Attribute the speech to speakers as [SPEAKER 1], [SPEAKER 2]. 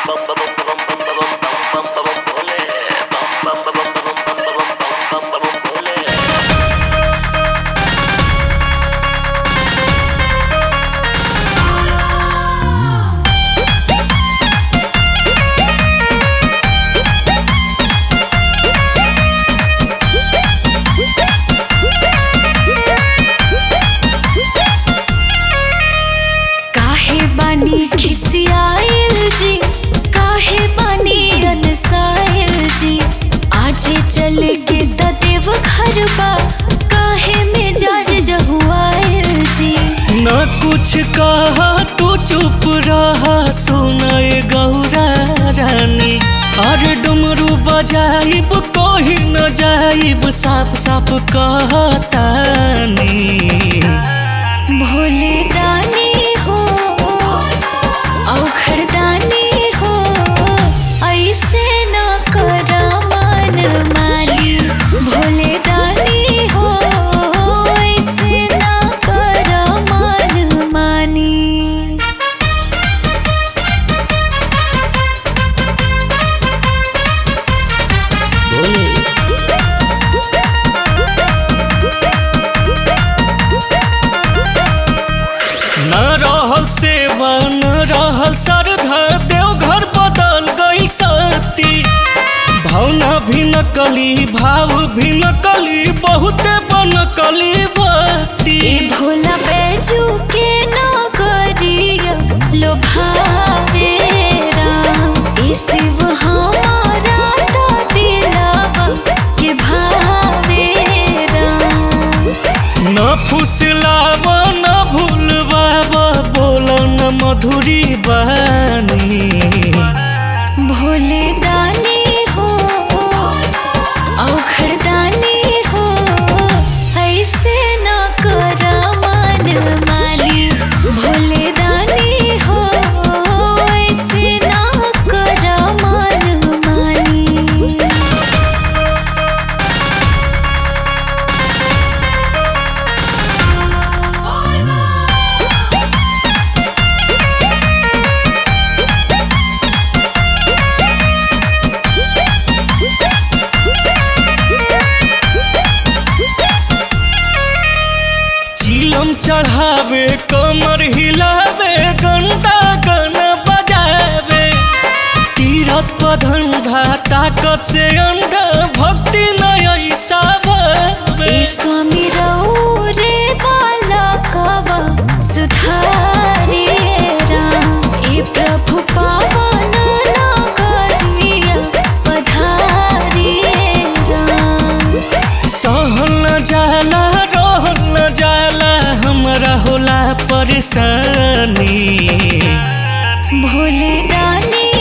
[SPEAKER 1] खिसियाइल जी काहे बानी अनसाइल जी आजे चल के देव घर बा काहे मिजाज जहुआइल जी।
[SPEAKER 2] न कुछ कहा तू चुप रहा सुनाए गौरा रानी अरे डुमरू बजाइब कोही न जाइब साफ साफ कहतानी।
[SPEAKER 1] भोले दानी हो औखड़दानी हो ऐसे न करा मन मानी। भोले दानी हो ऐसे न करा मन मानी।
[SPEAKER 2] न रहल सेवा न रहल श्रद्धा देवघर बदल गई सती भावना भी नकली भाव भी नकली बहुते बनकली भक्ति।
[SPEAKER 1] भोला बैजू के नगरिया लोभावे राम ए शिव हमारा तो दिलवा के भावे राम।
[SPEAKER 2] न फुसलाव न भूलवाव बोलो न मधुरी बानी।
[SPEAKER 1] भोले दानी हो औखड़दानी हो ऐसे न करा मन मानी। भोले दानी हो ऐसे न करा मन मानी।
[SPEAKER 2] चिलम चढ़ावे कमर हिलावे गंदा गन बजावे तीरथ पधंधा ताकत से अंधा भक्ति नय ऐसा भावे।
[SPEAKER 1] स्वामी रऊ रे बाला कवा सुधारे राम ए प्रभु पावन नगरिया पधारे राम।
[SPEAKER 2] सहल न जाला रहल न जाला हमरा होला परेशानी।
[SPEAKER 1] भोले दानी